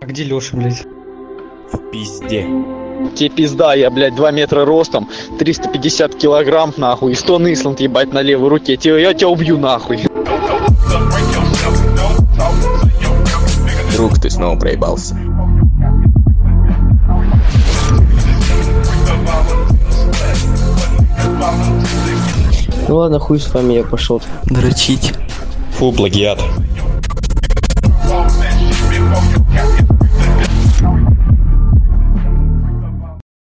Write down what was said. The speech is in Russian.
А где Лёша, блядь? В пизде. Тебе пизда, я, блядь, 2 метра ростом, 350 килограмм, нахуй, и 100 Исланд, ебать, на левой руке. Я тебя убью, нахуй. Друг, ты снова проебался. Ну ладно, хуй с вами, я пошел. Дрочить. Фу, плагиат.